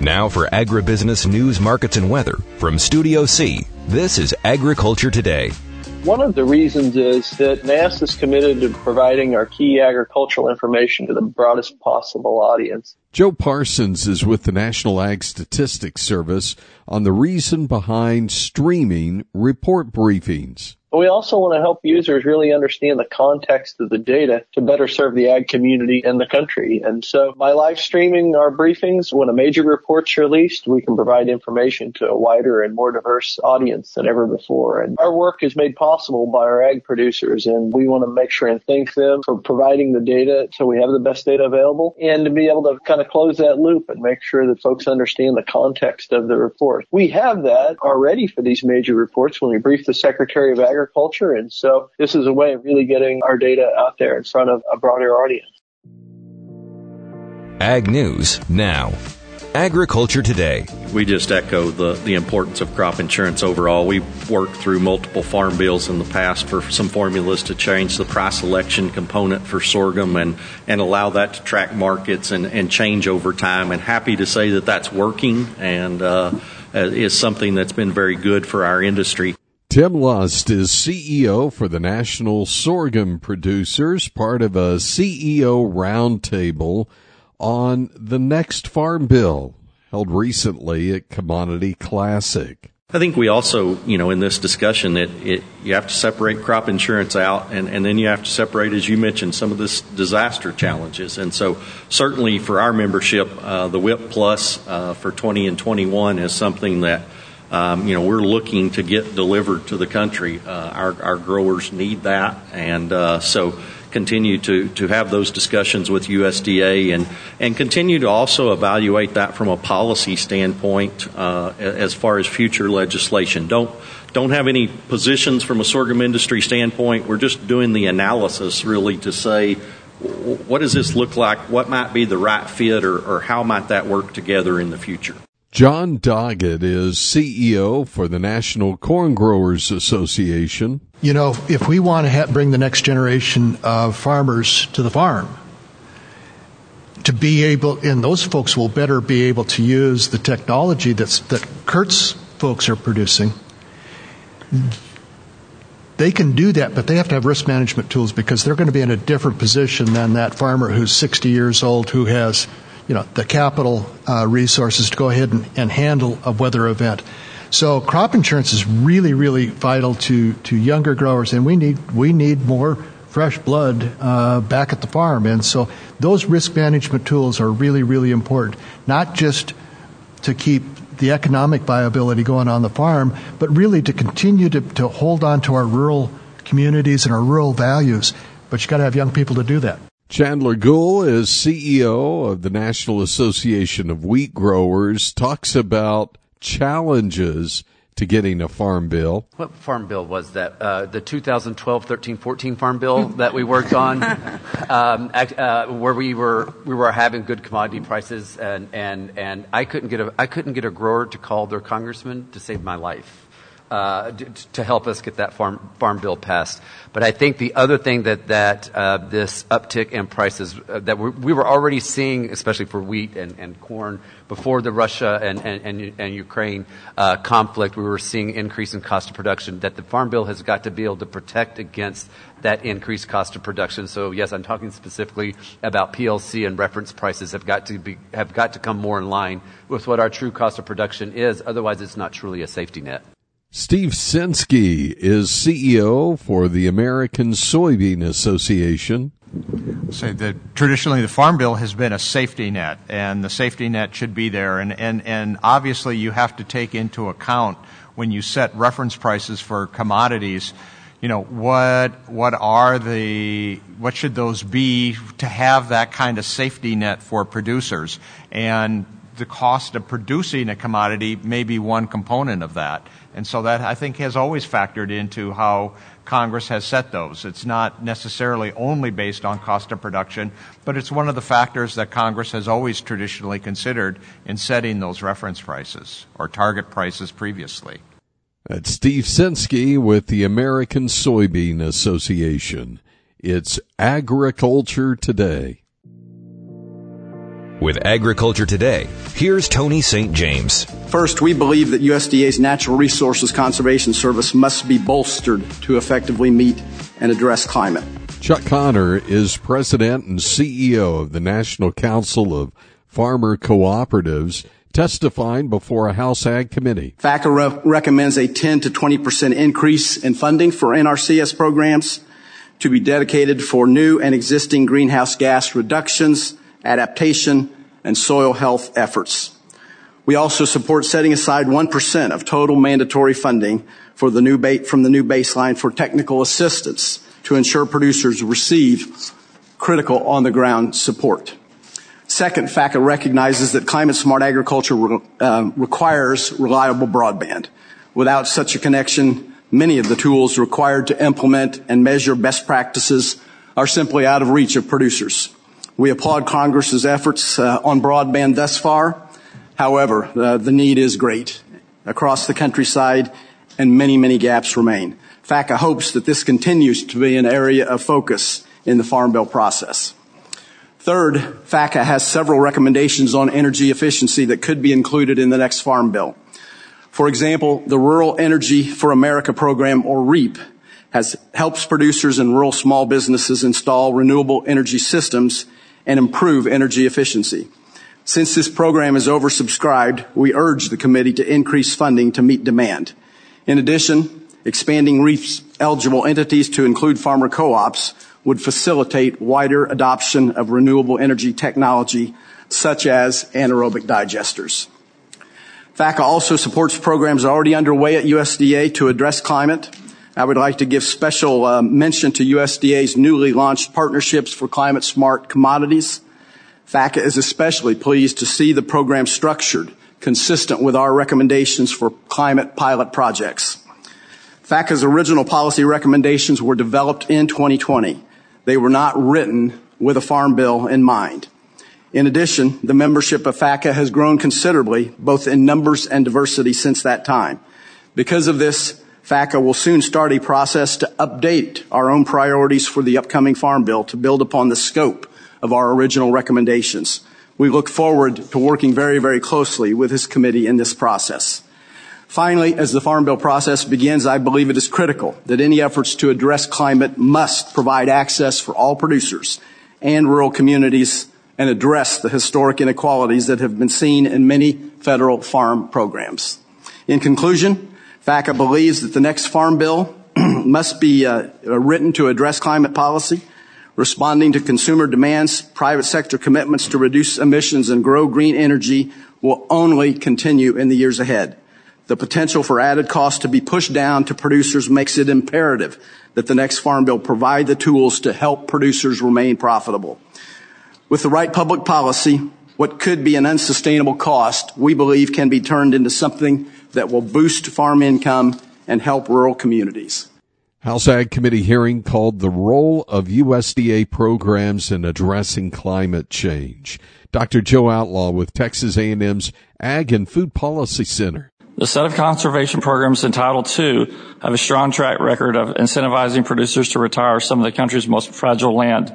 Now for agribusiness news, markets, and weather from Studio C, this is Agriculture Today. One of the reasons is that NASS is committed to providing our key agricultural information to the broadest possible audience. Joe Parsons is with the National Ag Statistics Service on the reason behind streaming report briefings. But we also want to help users really understand the context of the data to better serve the ag community and the country. And so by live streaming our briefings, when a major report's released, we can provide information to a wider and more diverse audience than ever before. And our work is made possible by our ag producers, and we want to make sure and thank them for providing the data so we have the best data available, and to be able to kind of close that loop and make sure that folks understand the context of the report. We have that already for these major reports when we brief the Secretary of Agriculture, and so this is a way of really getting our data out there in front of a broader audience. Ag News Now. Agriculture Today. We just echo the importance of crop insurance overall. We've worked through multiple farm bills in the past for some formulas to change the price selection component for sorghum and allow that to track markets and change over time. And happy to say that that's working and is something that's been very good for our industry. Tim Lust is CEO for the National Sorghum Producers, part of a CEO roundtable on the next farm bill held recently at Commodity Classic. I think we also, in this discussion that you have to separate crop insurance out and then you have to separate, as you mentioned, some of this disaster challenges. And so certainly for our membership, the WIP Plus for 20 and 21 is something that we're looking to get delivered to the country. Our growers need that, and so continue to have those discussions with USDA and continue to also evaluate that from a policy standpoint as far as future legislation. Don't have any positions from a sorghum industry standpoint. We're just doing the analysis really to say, what does this look like? What might be the right fit, or how might that work together in the future? John Doggett is CEO for the National Corn Growers Association. If we want to bring the next generation of farmers to the farm, to be able, and those folks will better be able to use the technology that Kurt's folks are producing, they can do that, but they have to have risk management tools because they're going to be in a different position than that farmer who's 60 years old who has the capital resources to go ahead and handle a weather event. So crop insurance is really, really vital to younger growers, and we need more fresh blood back at the farm. And so those risk management tools are really, really important, not just to keep the economic viability going on the farm, but really to continue to hold on to our rural communities and our rural values. But you got to have young people to do that. Chandler Gould is CEO of the National Association of Wheat Growers, talks about challenges to getting a farm bill. What farm bill was that? The 2012, 13, 14 farm bill that we worked on, where we were having good commodity prices, and I couldn't get a grower to call their congressman to save my life. To help us get that farm bill passed. But I think the other thing that this uptick in prices that we were already seeing, especially for wheat and corn, before the Russia and Ukraine conflict, we were seeing increase in cost of production, that the farm bill has got to be able to protect against that increased cost of production. So yes, I'm talking specifically about PLC and reference prices have got to come more in line with what our true cost of production is. Otherwise, it's not truly a safety net. Steve Censky is CEO for the American Soybean Association. Say that traditionally the Farm Bill has been a safety net, and the safety net should be there. And obviously you have to take into account when you set reference prices for commodities, what should those be to have that kind of safety net for producers? And the cost of producing a commodity may be one component of that. And so that, I think, has always factored into how Congress has set those. It's not necessarily only based on cost of production, but it's one of the factors that Congress has always traditionally considered in setting those reference prices or target prices previously. That's Steve Censky with the American Soybean Association. It's Agriculture Today. With Agriculture Today, here's Tony St. James. First, we believe that USDA's Natural Resources Conservation Service must be bolstered to effectively meet and address climate. Chuck Connor is president and CEO of the National Council of Farmer Cooperatives, testifying before a House Ag Committee. FACA recommends a 10 to 20% increase in funding for NRCS programs to be dedicated for new and existing greenhouse gas reductions, adaptation, and soil health efforts. We also support setting aside 1% of total mandatory funding for from the new baseline for technical assistance to ensure producers receive critical on-the-ground support. Second, FACA recognizes that climate-smart agriculture requires reliable broadband. Without such a connection, many of the tools required to implement and measure best practices are simply out of reach of producers. We applaud Congress's efforts on broadband thus far. However, the need is great across the countryside, and many, many gaps remain. FACA hopes that this continues to be an area of focus in the Farm Bill process. Third, FACA has several recommendations on energy efficiency that could be included in the next Farm Bill. For example, the Rural Energy for America program, or REAP, helps producers and rural small businesses install renewable energy systems and improve energy efficiency. Since this program is oversubscribed, we urge the committee to increase funding to meet demand. In addition, expanding REAP's eligible entities to include farmer co-ops would facilitate wider adoption of renewable energy technology, such as anaerobic digesters. FACA also supports programs already underway at USDA to address climate. I would like to give special mention to USDA's newly launched Partnerships for Climate-Smart Commodities. FACA is especially pleased to see the program structured consistent with our recommendations for climate pilot projects. FACA's original policy recommendations were developed in 2020. They were not written with a farm bill in mind. In addition, the membership of FACA has grown considerably, both in numbers and diversity since that time. Because of this, FACA will soon start a process to update our own priorities for the upcoming Farm Bill to build upon the scope of our original recommendations. We look forward to working very, very closely with this committee in this process. Finally, as the Farm Bill process begins, I believe it is critical that any efforts to address climate must provide access for all producers and rural communities and address the historic inequalities that have been seen in many federal farm programs. In conclusion, FACA believes that the next Farm Bill must be written to address climate policy, responding to consumer demands. Private sector commitments to reduce emissions and grow green energy will only continue in the years ahead. The potential for added costs to be pushed down to producers makes it imperative that the next Farm Bill provide the tools to help producers remain profitable. With the right public policy, what could be an unsustainable cost, we believe can be turned into something that will boost farm income and help rural communities. House Ag Committee hearing called The Role of USDA Programs in Addressing Climate Change. Dr. Joe Outlaw with Texas A&M's Ag and Food Policy Center. The set of conservation programs in Title II have a strong track record of incentivizing producers to retire some of the country's most fragile land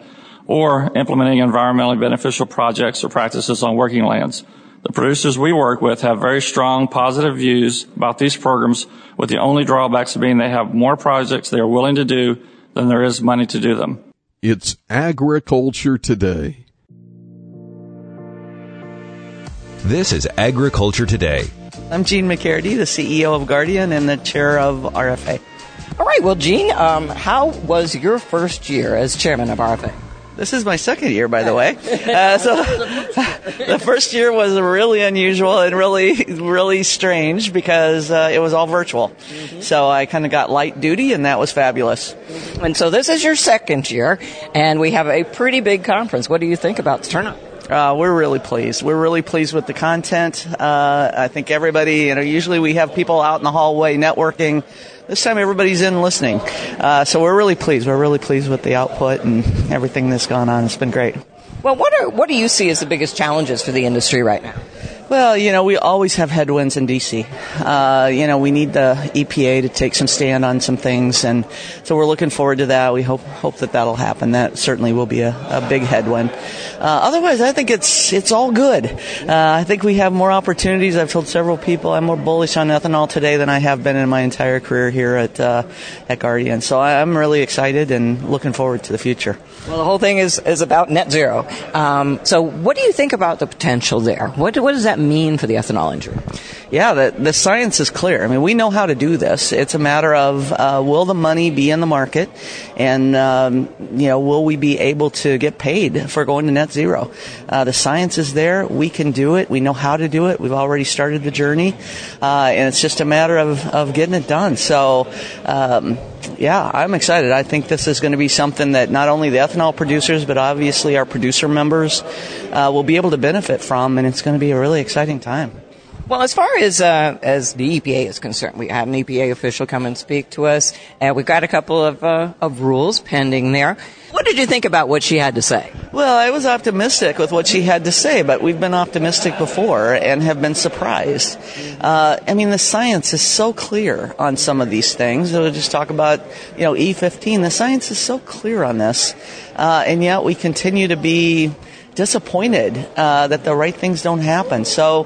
or implementing environmentally beneficial projects or practices on working lands. The producers we work with have very strong positive views about these programs, with the only drawbacks being they have more projects they are willing to do than there is money to do them. It's Agriculture Today. This is Agriculture Today. I'm Gene McCarty, the CEO of Guardian and the chair of RFA. All right, well, Gene, how was your first year as chairman of RFA? This is my second year, by the way. So the first year was really unusual and really strange because it was all virtual. Mm-hmm. So I kind of got light duty, and that was fabulous. And so this is your second year, and we have a pretty big conference. What do you think about the turnout? We're really pleased. We're really pleased with the content. I think everybody, usually we have people out in the hallway networking. This time everybody's in listening. So we're really pleased. We're really pleased with the output and everything that's gone on. It's been great. Well, what do you see as the biggest challenges for the industry right now? Well, we always have headwinds in D.C. We need the EPA to take some stand on some things, and so we're looking forward to that. We hope that that'll happen. That certainly will be a big headwind. Otherwise, I think it's all good. I think we have more opportunities. I've told several people I'm more bullish on ethanol today than I have been in my entire career here at Guardian. So I'm really excited and looking forward to the future. Well, the whole thing is about net zero. So what do you think about the potential there? What does that mean for the ethanol industry? Yeah, the science is clear. I mean, we know how to do this. It's a matter of will the money be in the market, and will we be able to get paid for going to net zero? The science is there. We can do it. We know how to do it. We've already started the journey, and it's just a matter of getting it done. So, I'm excited. I think this is going to be something that not only the ethanol producers, but obviously our producer members will be able to benefit from, and it's going to be a really exciting time. Well, as far as the EPA is concerned, we had an EPA official come and speak to us, and we've got a couple of rules pending there. What did you think about what she had to say? Well, I was optimistic with what she had to say, but we've been optimistic before and have been surprised. The science is so clear on some of these things. We'll just talk about, E15. The science is so clear on this, and yet we continue to be disappointed that the right things don't happen. So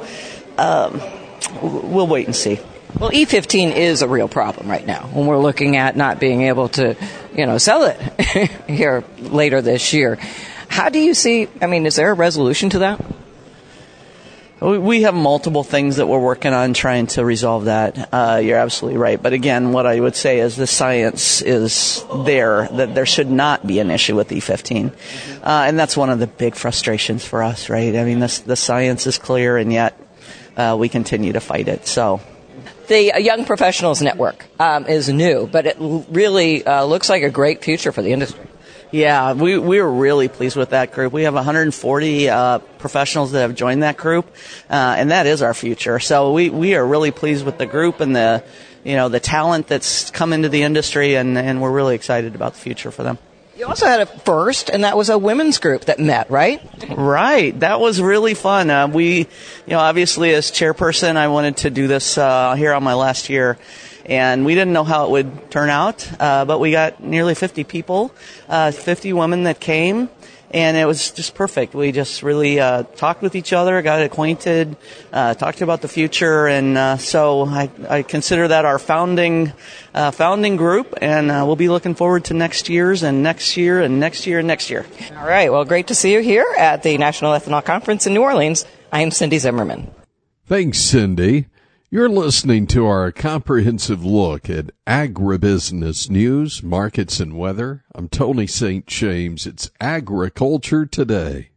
we'll wait and see. Well, E15 is a real problem right now when we're looking at not being able to, sell it here later this year. How do you see, is there a resolution to that? We have multiple things that we're working on trying to resolve that. You're absolutely right. But again, what I would say is the science is there, that there should not be an issue with E15. And that's one of the big frustrations for us, right? The science is clear, and yet we continue to fight it. So the Young Professionals Network is new, but it really looks like a great future for the industry. Yeah, we're really pleased with that group. We have 140 professionals that have joined that group, and that is our future. So we are really pleased with the group and the talent that's come into the industry, and we're really excited about the future for them. You also had a first, and that was a women's group that met, right? Right. That was really fun. Obviously as chairperson, I wanted to do this here on my last year. And we didn't know how it would turn out, but we got nearly 50 people, 50 women that came, and it was just perfect. We just really talked with each other, got acquainted, talked about the future, and so I consider that our founding group, and we'll be looking forward to next year's and next year and next year and next year. All right. Well, great to see you here at the National Ethanol Conference in New Orleans. I am Cindy Zimmerman. Thanks, Cindy. You're listening to our comprehensive look at agribusiness news, markets, and weather. I'm Tony St. James. It's Agriculture Today.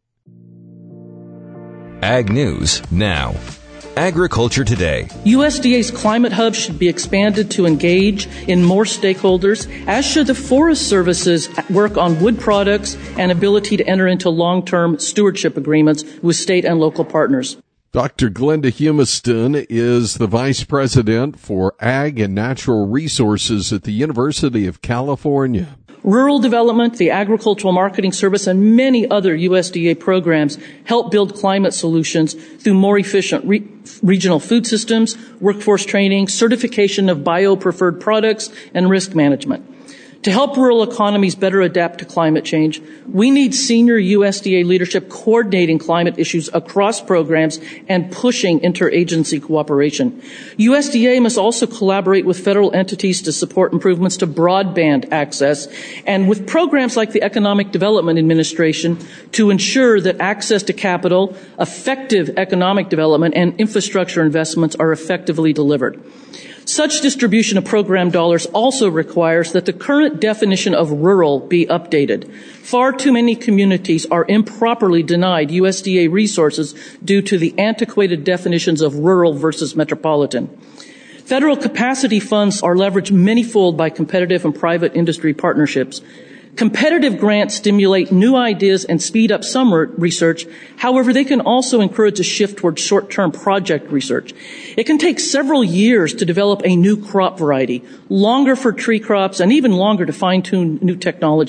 Ag News Now. Agriculture Today. USDA's Climate Hub should be expanded to engage in more stakeholders, as should the Forest Service's work on wood products and ability to enter into long-term stewardship agreements with state and local partners. Dr. Glenda Humiston is the Vice President for Ag and Natural Resources at the University of California. Rural development, the Agricultural Marketing Service, and many other USDA programs help build climate solutions through more efficient regional food systems, workforce training, certification of bio-preferred products, and risk management. To help rural economies better adapt to climate change, we need senior USDA leadership coordinating climate issues across programs and pushing interagency cooperation. USDA must also collaborate with federal entities to support improvements to broadband access and with programs like the Economic Development Administration to ensure that access to capital, effective economic development, and infrastructure investments are effectively delivered. Such distribution of program dollars also requires that the current definition of rural be updated. Far too many communities are improperly denied USDA resources due to the antiquated definitions of rural versus metropolitan. Federal capacity funds are leveraged manyfold by competitive and private industry partnerships. Competitive grants stimulate new ideas and speed up some research. However, they can also encourage a shift towards short-term project research. It can take several years to develop a new crop variety, longer for tree crops, and even longer to fine-tune new technologies.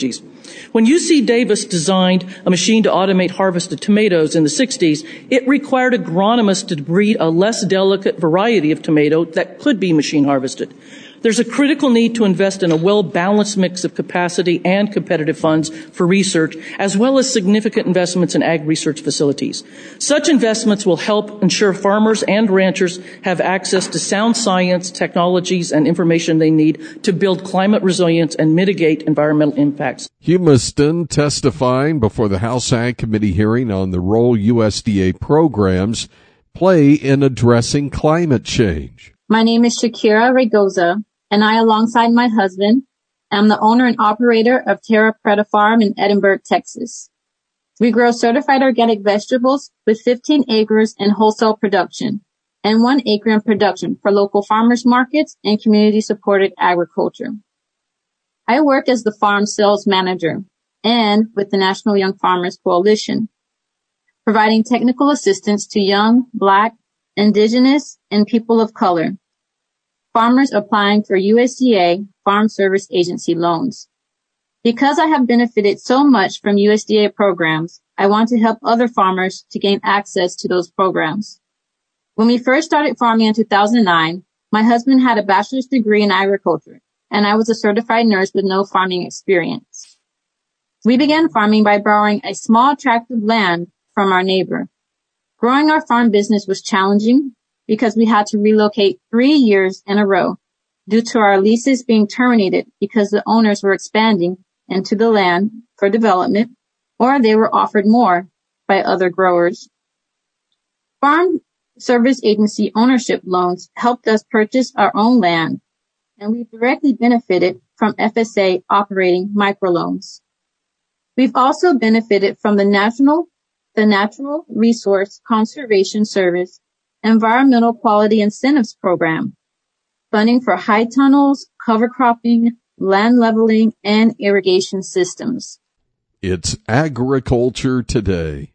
When UC Davis designed a machine to automate harvested tomatoes in the 60s, it required agronomists to breed a less delicate variety of tomato that could be machine harvested. There's a critical need to invest in a well-balanced mix of capacity and competitive funds for research, as well as significant investments in ag research facilities. Such investments will help ensure farmers and ranchers have access to sound science, technologies, and information they need to build climate resilience and mitigate environmental impacts. Humiston testifying before the House Ag Committee hearing on the role USDA programs play in addressing climate change. My name is Shakira Regoza, and I, alongside my husband, am the owner and operator of Terra Preta Farm in Edinburgh, Texas. We grow certified organic vegetables with 15 acres in wholesale production and 1 acre in production for local farmers markets and community-supported agriculture. I work as the farm sales manager and with the National Young Farmers Coalition, providing technical assistance to young, Black, Indigenous, and people of color farmers applying for USDA Farm Service Agency loans. Because I have benefited so much from USDA programs, I want to help other farmers to gain access to those programs. When we first started farming in 2009, my husband had a bachelor's degree in agriculture, and I was a certified nurse with no farming experience. We began farming by borrowing a small tract of land from our neighbor. Growing our farm business was challenging because we had to relocate 3 years in a row due to our leases being terminated because the owners were expanding into the land for development, or they were offered more by other growers. Farm Service Agency ownership loans helped us purchase our own land, and we directly benefited from FSA operating microloans. We've also benefited from the Natural Resource Conservation Service Environmental Quality Incentives Program, funding for high tunnels, cover cropping, land leveling, and irrigation systems. It's Agriculture Today.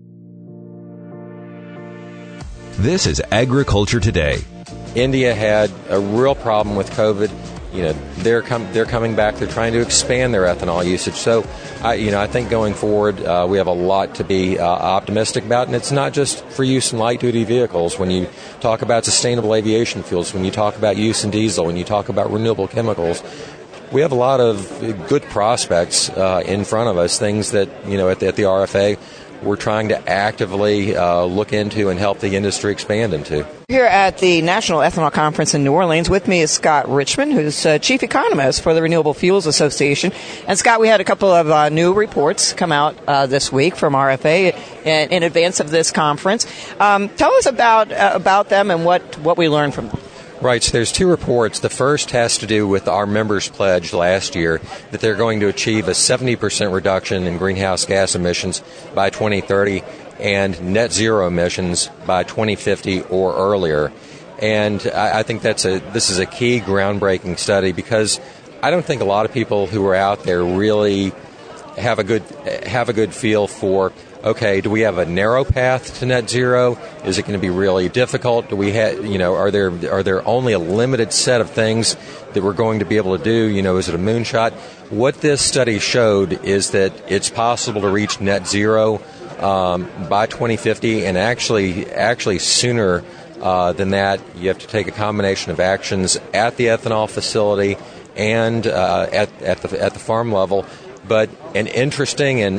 This is Agriculture Today. India had a real problem with COVID. They're coming back. They're trying to expand their ethanol usage. So, I think going forward, we have a lot to be optimistic about. And it's not just for use in light-duty vehicles. When you talk about sustainable aviation fuels, when you talk about use in diesel, when you talk about renewable chemicals, we have a lot of good prospects in front of us, things that, at the RFA, we're trying to actively look into and help the industry expand into. Here at the National Ethanol Conference in New Orleans, with me is Scott Richmond, who's Chief Economist for the Renewable Fuels Association. And Scott, we had a couple of new reports come out this week from RFA in advance of this conference. Tell us about them and what we learned from them. Right, so there's 2 reports. The first has to do with our members' pledge last year that they're going to achieve a 70% reduction in greenhouse gas emissions by 2030 and net zero emissions by 2050 or earlier. And I think this is a key groundbreaking study because I don't think a lot of people who are out there really have a good feel for, okay, do we have a narrow path to net zero? Is it going to be really difficult? Do we have, are there only a limited set of things that we're going to be able to do? Is it a moonshot? What this study showed is that it's possible to reach net zero by 2050, and actually sooner than that. You have to take a combination of actions at the ethanol facility and at the farm level. But an interesting and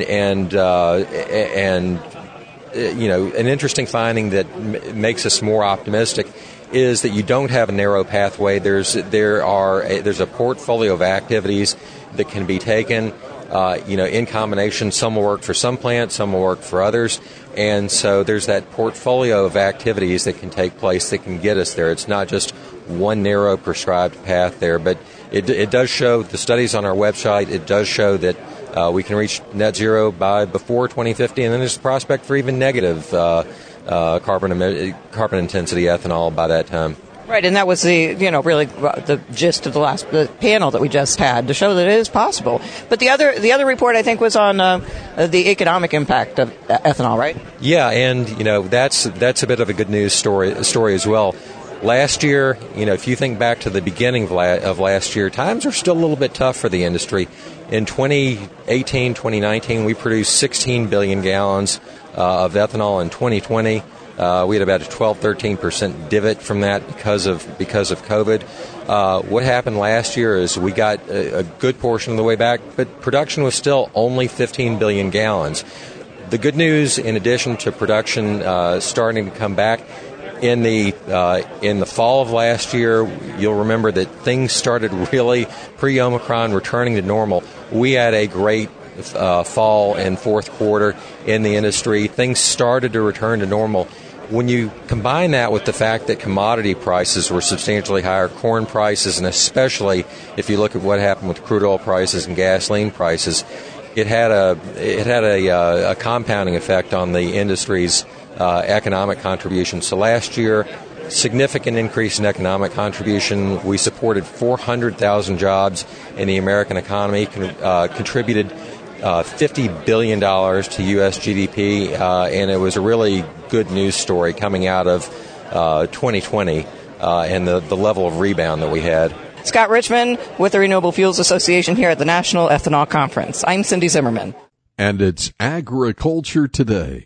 an interesting finding that makes us more optimistic is that you don't have a narrow pathway. There's a portfolio of activities that can be taken, in combination. Some will work for some plants, some will work for others, and so there's that portfolio of activities that can take place that can get us there. It's not just one narrow prescribed path there, but it does show, the studies on our website, it does show that we can reach net zero before 2050, and then there's a prospect for even negative carbon intensity ethanol by that time. Right, and that was really the gist of the panel that we just had to show that it is possible. But the other report, I think, was on the economic impact of ethanol, right? Yeah, and that's a bit of a good news story as well. Last year, if you think back to the beginning of last year, times are still a little bit tough for the industry. In 2018, 2019, we produced 16 billion gallons of ethanol. In 2020, we had about a 12-13% divot from that because of COVID. What happened last year is we got a good portion of the way back, but production was still only 15 billion gallons. The good news, in addition to production starting to come back, in the fall of last year, you'll remember that things started really pre-Omicron returning to normal. We had a great fall and fourth quarter in the industry. Things started to return to normal. When you combine that with the fact that commodity prices were substantially higher, corn prices, and especially if you look at what happened with crude oil prices and gasoline prices, it had a compounding effect on the industry's economic contribution. So last year, significant increase in economic contribution. We supported 400,000 jobs in the American economy, contributed $50 billion to U.S. GDP, and it was a really good news story coming out of 2020 and the level of rebound that we had. Scott Richmond with the Renewable Fuels Association here at the National Ethanol Conference. I'm Cindy Zimmerman. And it's Agriculture Today.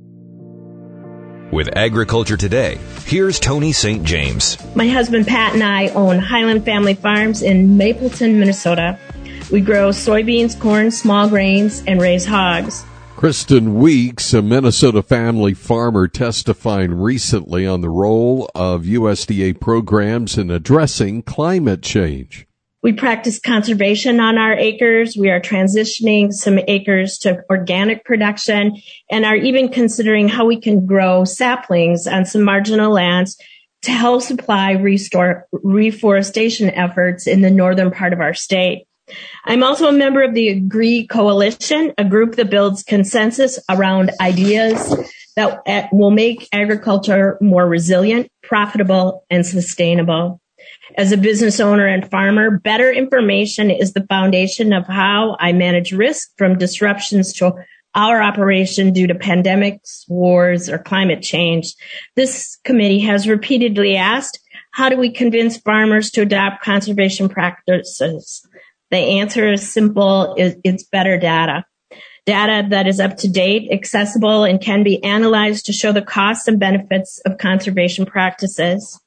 With Agriculture Today, here's Tony St. James. My husband Pat and I own Highland Family Farms in Mapleton, Minnesota. We grow soybeans, corn, small grains, and raise hogs. Kristen Weeks, a Minnesota family farmer, testifying recently on the role of USDA programs in addressing climate change. We practice conservation on our acres. We are transitioning some acres to organic production and are even considering how we can grow saplings on some marginal lands to help supply reforestation efforts in the northern part of our state. I'm also a member of the Agree Coalition, a group that builds consensus around ideas that will make agriculture more resilient, profitable, and sustainable. As a business owner and farmer, better information is the foundation of how I manage risk from disruptions to our operation due to pandemics, wars, or climate change. This committee has repeatedly asked, how do we convince farmers to adopt conservation practices? The answer is simple. It's better data. Data that is up to date, accessible, and can be analyzed to show the costs and benefits of conservation practices.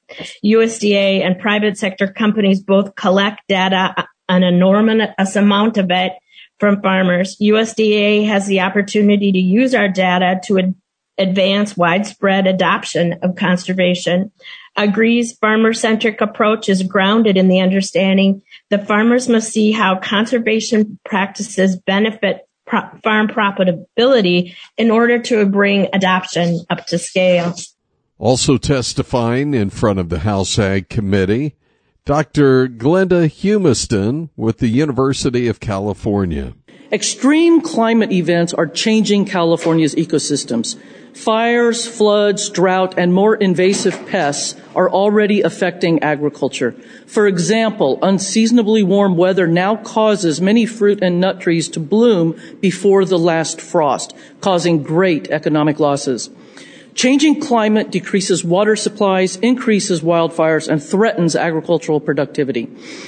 USDA and private sector companies both collect data, an enormous amount of it, from farmers. USDA has the opportunity to use our data to advance widespread adoption of conservation. Agree's farmer-centric approach is grounded in the understanding that farmers must see how conservation practices benefit farm profitability in order to bring adoption up to scale. Also testifying in front of the House Ag Committee, Dr. Glenda Humiston with the University of California. Extreme climate events are changing California's ecosystems. Fires, floods, drought, and more invasive pests are already affecting agriculture. For example, unseasonably warm weather now causes many fruit and nut trees to bloom before the last frost, causing great economic losses. Changing climate decreases water supplies, increases wildfires, and threatens agricultural productivity.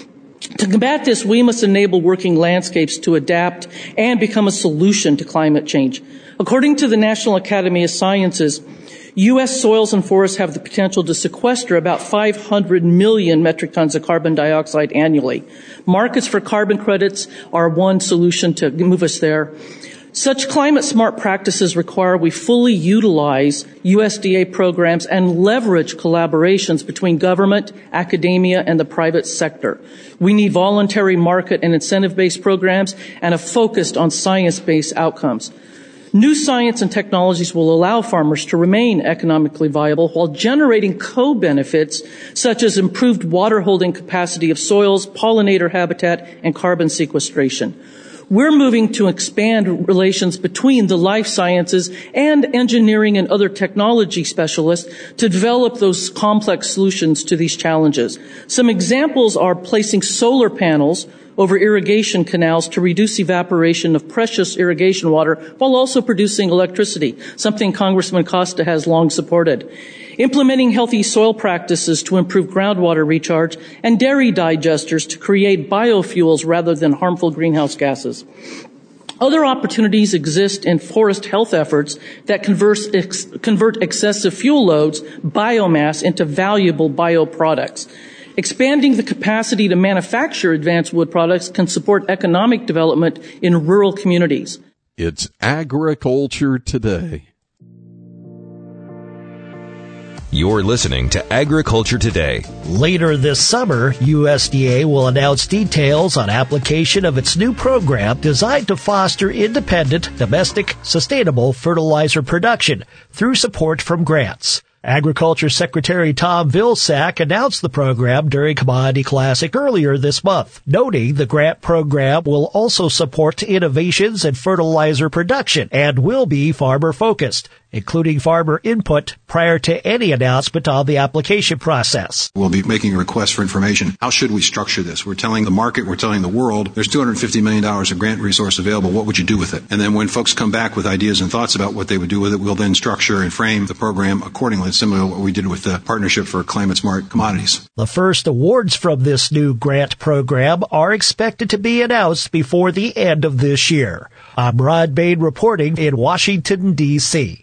To combat this, we must enable working landscapes to adapt and become a solution to climate change. According to the National Academy of Sciences, U.S. soils and forests have the potential to sequester about 500 million metric tons of carbon dioxide annually. Markets for carbon credits are one solution to move us there. Such climate-smart practices require we fully utilize USDA programs and leverage collaborations between government, academia, and the private sector. We need voluntary market and incentive-based programs and a focus on science-based outcomes. New science and technologies will allow farmers to remain economically viable while generating co-benefits such as improved water holding capacity of soils, pollinator habitat, and carbon sequestration. We're moving to expand relations between the life sciences and engineering and other technology specialists to develop those complex solutions to these challenges. Some examples are placing solar panels over irrigation canals to reduce evaporation of precious irrigation water while also producing electricity, something Congressman Costa has long supported. Implementing healthy soil practices to improve groundwater recharge, and dairy digesters to create biofuels rather than harmful greenhouse gases. Other opportunities exist in forest health efforts that convert excessive fuel loads, biomass, into valuable bioproducts. Expanding the capacity to manufacture advanced wood products can support economic development in rural communities. It's Agriculture Today. You're listening to Agriculture Today. Later this summer, USDA will announce details on application of its new program designed to foster independent, domestic, sustainable fertilizer production through support from grants. Agriculture Secretary Tom Vilsack announced the program during Commodity Classic earlier this month, noting the grant program will also support innovations in fertilizer production and will be farmer-focused, including farmer input prior to any announcement on the application process. We'll be making a request for information. How should we structure this? We're telling the market, we're telling the world, there's $250 million of grant resource available. What would you do with it? And then when folks come back with ideas and thoughts about what they would do with it, we'll then structure and frame the program accordingly, similar to what we did with the Partnership for Climate Smart Commodities. The first awards from this new grant program are expected to be announced before the end of this year. I'm Rod Bain reporting in Washington, D.C.